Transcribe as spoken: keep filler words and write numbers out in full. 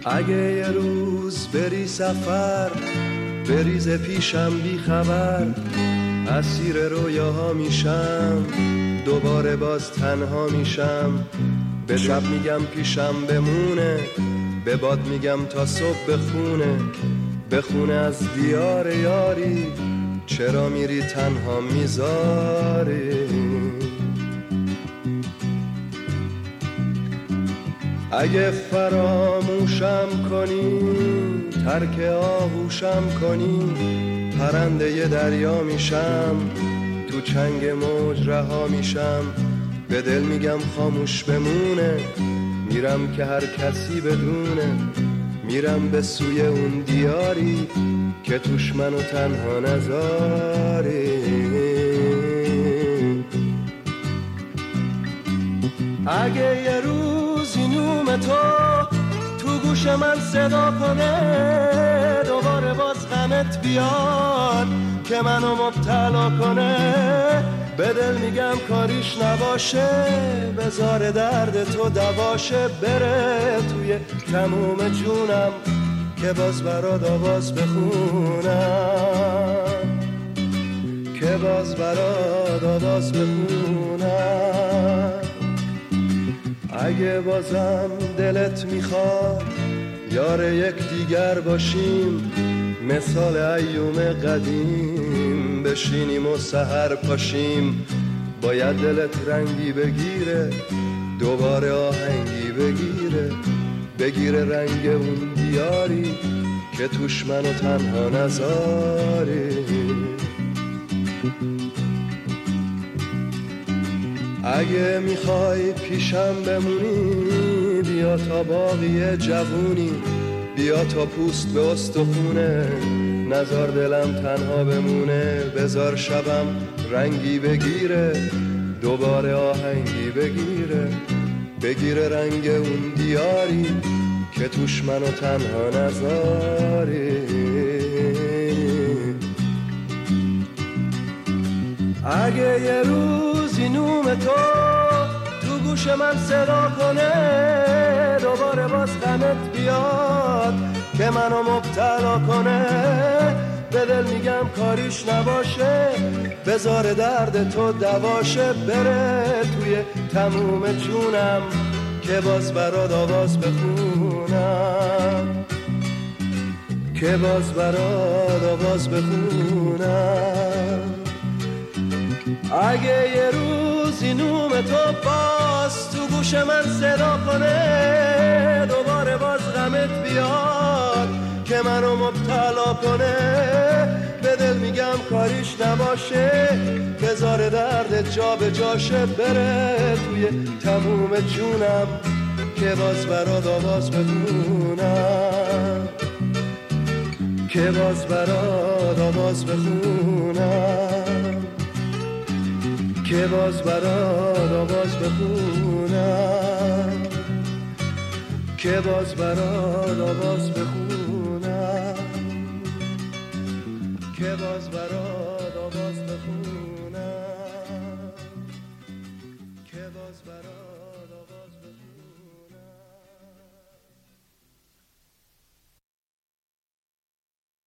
اگه یه روز بری سفر بریز پیشم بی خبر، اسیر رویاها میشم دوباره باز تنها میشم. به شب میگم پیشم بمونه، به باد میگم تا صبح بخونه، بخونه از دیار یاری، چرا میری تنها میذاری. اگه فراموشم کنی ترک آغوشم کنی، پرنده ی دریا میشم تو چنگ موج رها میشم. به دل میگم خاموش بمونه، میرم که هر کسی بدونه، میرم به سوی اون دیاری که توش منو تنها نذاری. اگه یه روزی نوم تو تو گوش من صدا کنه، دوباره باز غمت بیاد که منو مبتلا کنه، به دل میگم کاریش نباشه، بذار درد تو دواشه، بره توی تموم جونم که باز برات آواز بخونم، که باز برات آواز بخونم. اگه بازم دلت میخواد یار یک دیگر باشیم، مثال ایوم قدیم بشینیم و سحر پاشیم، باید دلت رنگی بگیره دوباره آهنگی بگیره، بگیره رنگ اون دیاری که توش منو تنها نذاری. اگه میخوای پیشم بمونی بیا تا باقی جوونی، بیا تا پوست به استخونه، نذار دلم تنها بمونه، بذار شبم رنگی بگیره دوباره آهنگی بگیره، بگیره رنگ اون دیاری که توش منو تنها نذاری. اگه یه روزی نوم تو تو گوش من صدا کنه، دوباره باز غمت بیاد که منو مبتلا کنه، به دل میگم کاریش نباشه، بذار درد تو دواشه، بره توی تموم جونم که باز برات آواز بخونم، که باز برات آواز بخونم. اگه یه روزی نوم تو باز تو گوش من صدا کنه، دوباره باز غمت بیاد که منو مبتلا کنه، به دل میگم کاریش نباشه، بذار درد جا به جاشه، بره توی تموم جونم که باز برات آواز بخونم، که باز برات آواز بخونم، که باز برات آواز بخونم، که باز برات آواز بخونم، که باز برات آواز بخونم.